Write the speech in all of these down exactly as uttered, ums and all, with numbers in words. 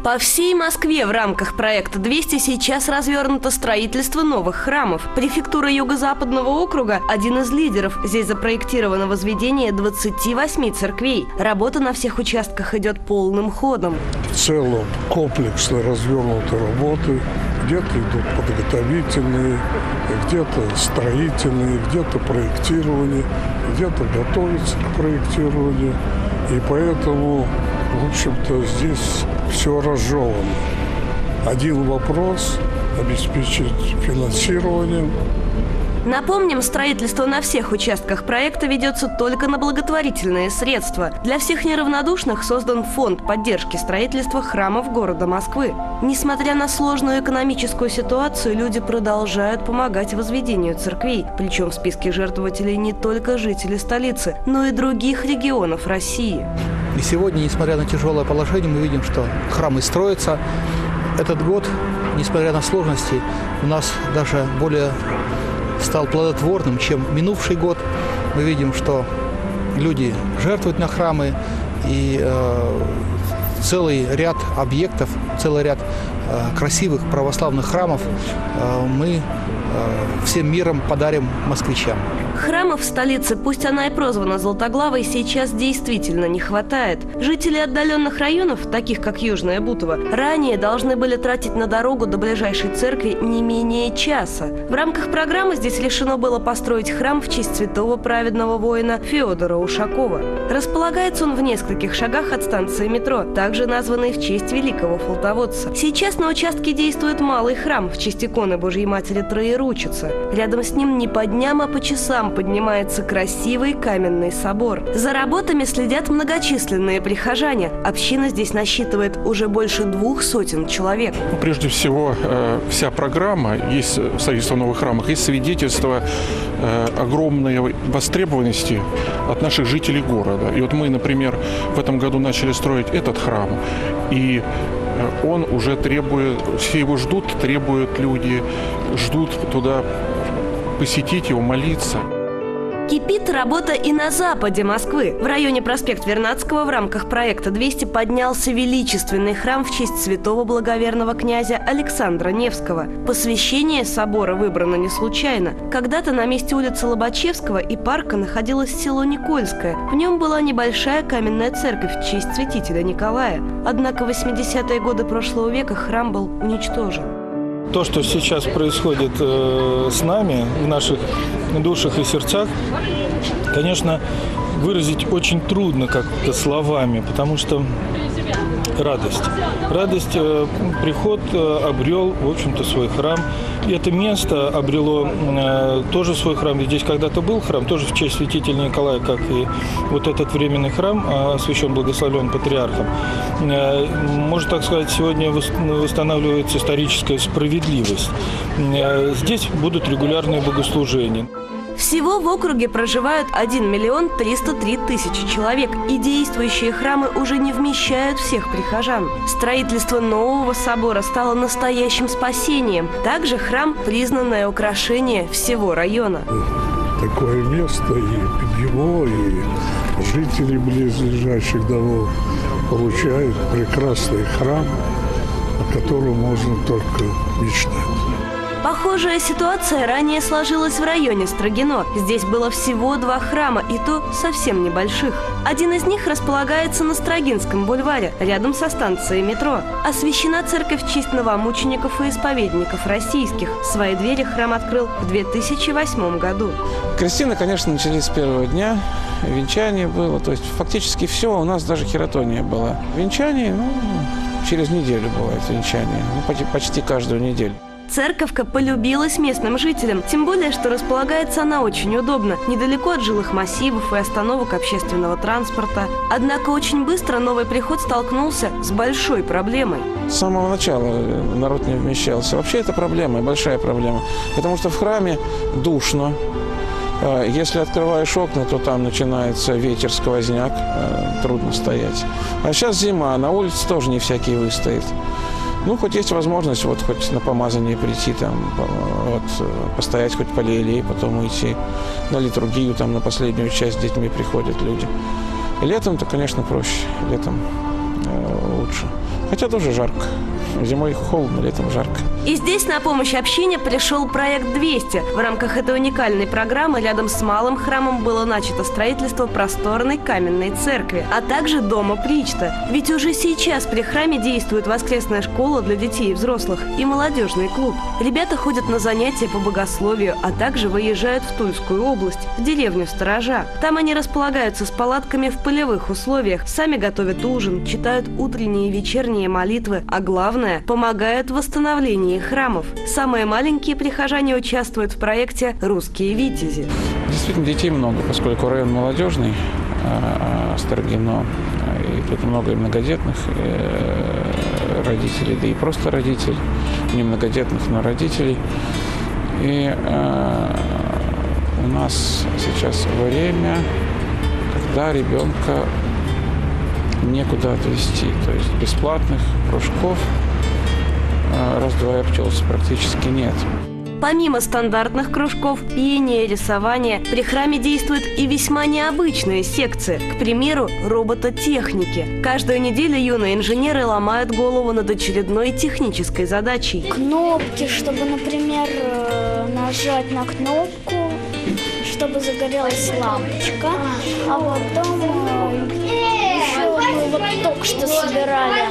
По всей Москве в рамках проекта двести сейчас развернуто строительство новых храмов. Префектура Юго-Западного округа – один из лидеров. Здесь запроектировано возведение двадцати восьми церквей. Работа на всех участках идет полным ходом. В целом комплексно развернуты работы. Где-то идут подготовительные, где-то строительные, где-то проектирование, где-то готовится к проектированию. И поэтому, в общем-то, здесь все разжевано. Один вопрос – обеспечить финансированием. Напомним, строительство на всех участках проекта ведется только на благотворительные средства. Для всех неравнодушных создан фонд поддержки строительства храмов города Москвы. Несмотря на сложную экономическую ситуацию, люди продолжают помогать возведению церквей. Причем в списке жертвователей не только жители столицы, но и других регионов России. И сегодня, несмотря на тяжелое положение, мы видим, что храмы строятся. Этот год, несмотря на сложности, у нас даже более стал плодотворным, чем минувший год. Мы видим, что люди жертвуют на храмы, и э, целый ряд объектов, целый ряд э, красивых православных храмов э, мы э, всем миром подарим москвичам. Храмов в столице, пусть она и прозвана Златоглавой, сейчас действительно не хватает. Жители отдаленных районов, таких как Южное Бутово, ранее должны были тратить на дорогу до ближайшей церкви не менее часа. В рамках программы здесь решено было построить храм в честь святого праведного воина Федора Ушакова. Располагается он в нескольких шагах от станции метро, также названный в честь великого флотоводца. Сейчас на участке действует малый храм в честь иконы Божьей Матери Троеручицы. Рядом с ним не по дням, а по часам поднимается красивый каменный собор. За работами следят многочисленные прихожане. Община здесь насчитывает уже больше двух сотен человек. Прежде всего, вся программа, есть строительство в новых храмах, есть свидетельство огромной востребованности от наших жителей города. И вот мы, например, в этом году начали строить этот храм, и он уже требует, все его ждут, требуют люди, ждут туда посетить его, молиться. Кипит работа и на западе Москвы. В районе проспект Вернадского в рамках проекта двести поднялся величественный храм в честь святого благоверного князя Александра Невского. Посвящение собора выбрано не случайно. Когда-то на месте улицы Лобачевского и парка находилось село Никольское. В нем была небольшая каменная церковь в честь святителя Николая. Однако в восьмидесятые годы прошлого века храм был уничтожен. То, что сейчас происходит э, с нами, в наших душах и сердцах, конечно, выразить очень трудно как-то словами, потому что радость. Радость, э, приход э, обрел, в общем-то, свой храм. И это место обрело э, тоже свой храм. Ведь здесь когда-то был храм, тоже в честь святителя Николая, как и вот этот временный храм, э, освящен благословенным патриархом. Э, можно так сказать, сегодня восстанавливается историческая справедливость. Э, здесь будут регулярные богослужения. Всего в округе проживают один миллион триста три тысячи человек, и действующие храмы уже не вмещают всех прихожан. Строительство нового собора стало настоящим спасением. Также храм – признанное украшение всего района. Такое место и под его, и жители близлежащих домов получают прекрасный храм, о котором можно только мечтать. Похожая ситуация ранее сложилась в районе Строгино. Здесь было всего два храма, и то совсем небольших. Один из них располагается на Строгинском бульваре, рядом со станцией метро. Освящена церковь в честь новомучеников и исповедников российских. Свои двери храм открыл в две тысячи восьмом году. Крестины, конечно, начались с первого дня. Венчание было, то есть фактически все, у нас даже хератония была. Венчание, ну, через неделю бывает венчание, ну, почти каждую неделю. Церковка полюбилась местным жителям, тем более, что располагается она очень удобно, недалеко от жилых массивов и остановок общественного транспорта. Однако очень быстро новый приход столкнулся с большой проблемой. С самого начала народ не вмещался. Вообще это проблема, большая проблема, потому что в храме душно. Если открываешь окна, то там начинается ветер, сквозняк, трудно стоять. А сейчас зима, на улице тоже не всякий выстоит. Ну, хоть есть возможность, вот хоть на помазание прийти, там, вот, постоять хоть по лилии, потом уйти на литургию, там, на последнюю часть с детьми приходят люди. И летом-то, конечно, проще. Летом лучше. Хотя тоже жарко. Зимой холодно, летом жарко. И здесь на помощь общине пришел проект двести. В рамках этой уникальной программы рядом с малым храмом было начато строительство просторной каменной церкви, а также дома Причта. Ведь уже сейчас при храме действует воскресная школа для детей и взрослых и молодежный клуб. Ребята ходят на занятия по богословию, а также выезжают в Тульскую область, в деревню Сторожа. Там они располагаются с палатками в полевых условиях, сами готовят ужин, читают утренние и вечерние молитвы, а главное, помогают в восстановлении храмов. Самые маленькие прихожане участвуют в проекте «Русские витязи». Действительно, детей много, поскольку район молодежный, Старогино, и тут много и многодетных и родителей, да и просто родителей, не многодетных, но родителей. И э, у нас сейчас время, когда ребенка некуда отвезти, то есть бесплатных кружков раз-два и обчелся практически нет. Помимо стандартных кружков, пения, рисования, при храме действуют и весьма необычные секции. К примеру, робототехники. Каждую неделю юные инженеры ломают голову над очередной технической задачей. Кнопки, чтобы, например, нажать на кнопку, чтобы загорелась лампочка. А потом еще мы вот только что собирали.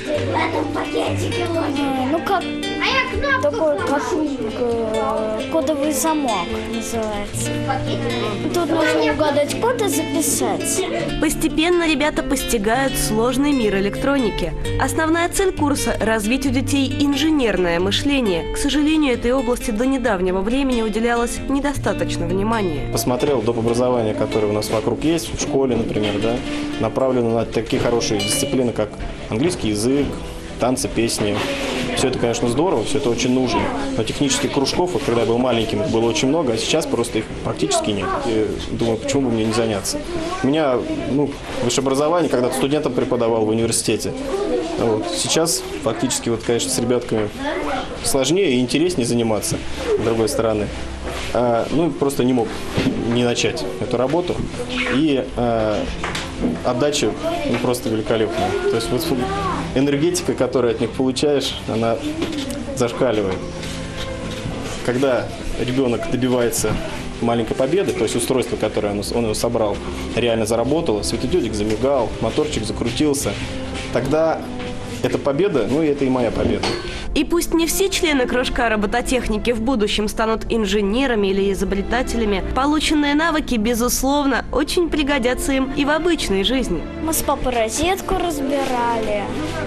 Ну как такой как кодовый замок называется. Тут нужно угадать код и записать. Постепенно ребята постигают сложный мир электроники. Основная цель курса – развить у детей инженерное мышление. К сожалению, этой области до недавнего времени уделялось недостаточно внимания. Посмотрел доп. Образование, которое у нас вокруг есть, в школе, например, да, направлено на такие хорошие дисциплины, как английский язык, танцы, песни. Все это, конечно, здорово, все это очень нужно. Но технических кружков, вот, когда я был маленьким, было очень много, а сейчас просто их практически нет. И думаю, почему бы мне не заняться. У меня ну, высшее образование, когда-то студентом преподавал в университете. Вот. Сейчас фактически, вот, конечно, с ребятками сложнее и интереснее заниматься, с другой стороны. А, ну, просто не мог не начать эту работу. И а, отдача ну, просто великолепная. То есть вот энергетика, которую от них получаешь, она зашкаливает. Когда ребенок добивается маленькой победы, то есть устройство, которое он, он его собрал, реально заработало, светодиодик замигал, моторчик закрутился, тогда это победа, ну и это и моя победа. И пусть не все члены кружка робототехники в будущем станут инженерами или изобретателями, полученные навыки, безусловно, очень пригодятся им и в обычной жизни. Мы с папой розетку разбирали,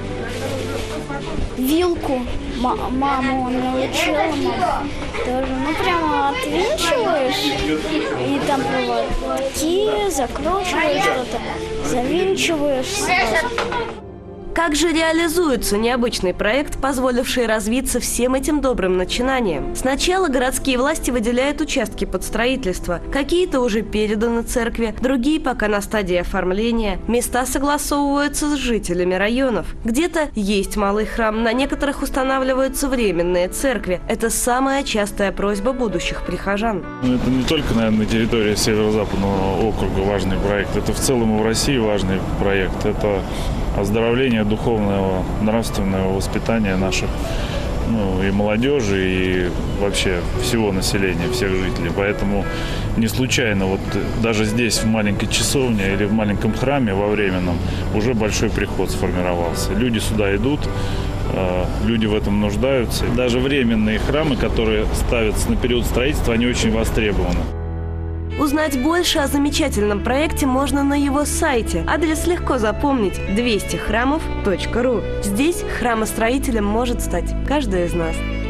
вилку маму научила, мама тоже. Ну, прямо отвинчиваешь, и там проводки, закручиваешь что-то, завинчиваешь сразу. Как же реализуется необычный проект, позволивший развиться всем этим добрым начинаниям? Сначала городские власти выделяют участки под строительство. Какие-то уже переданы церкви, другие пока на стадии оформления. Места согласовываются с жителями районов. Где-то есть малый храм, на некоторых устанавливаются временные церкви. Это самая частая просьба будущих прихожан. Ну, это не только, наверное, на территории Северо-Западного округа важный проект. Это в целом и в России важный проект. Это оздоровление духовного, нравственного воспитания наших, ну, и молодежи, и вообще всего населения, всех жителей. Поэтому не случайно вот даже здесь, в маленькой часовне или в маленьком храме во временном, уже большой приход сформировался. Люди сюда идут, люди в этом нуждаются. Даже временные храмы, которые ставятся на период строительства, они очень востребованы. Узнать больше о замечательном проекте можно на его сайте. Адрес легко запомнить – двести храмов точка ру. Здесь храмостроителем может стать каждый из нас.